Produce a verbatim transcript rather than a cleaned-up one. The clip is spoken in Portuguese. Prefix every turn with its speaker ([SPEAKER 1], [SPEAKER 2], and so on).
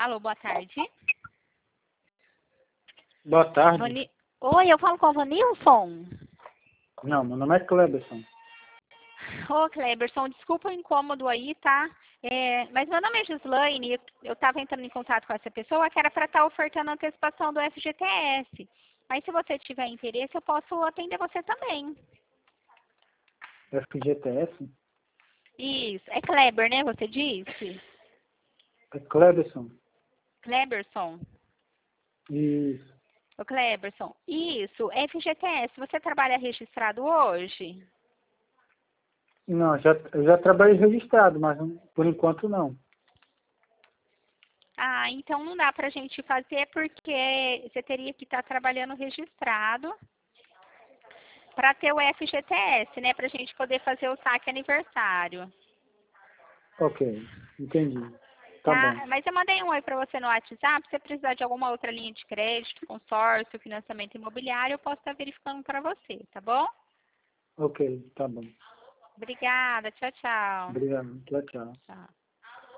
[SPEAKER 1] Alô, boa tarde.
[SPEAKER 2] Boa tarde.
[SPEAKER 1] Vani... Oi, eu falo com a Vanilson?
[SPEAKER 2] Não, meu nome é Cleberson.
[SPEAKER 1] Ô, Cleberson, desculpa o incômodo aí, tá? É, mas meu nome é Gislaine, eu estava entrando em contato com essa pessoa que era para estar ofertando a antecipação do F G T S. Mas se você tiver interesse, eu posso atender você também.
[SPEAKER 2] F G T S?
[SPEAKER 1] Isso, é Kleber, né, você disse?
[SPEAKER 2] É Cleberson.
[SPEAKER 1] Cleberson.
[SPEAKER 2] Isso.
[SPEAKER 1] Ô, Cleberson, isso, F G T S, você trabalha registrado hoje?
[SPEAKER 2] Não, já, eu já trabalhei registrado, mas não- por enquanto não.
[SPEAKER 1] Ah, então não dá pra gente fazer porque você teria que estar trabalhando registrado para ter o F G T S, né, pra gente poder fazer o saque aniversário.
[SPEAKER 2] Ok, entendi. Tá bom.
[SPEAKER 1] Tá? Mas eu mandei um oi para você no WhatsApp. Se você precisar de alguma outra linha de crédito, consórcio, financiamento imobiliário, eu posso estar verificando para você, tá bom?
[SPEAKER 2] Ok, tá bom.
[SPEAKER 1] Obrigada. Tchau, tchau.
[SPEAKER 2] Obrigado. Tchau, tchau.
[SPEAKER 1] Tchau.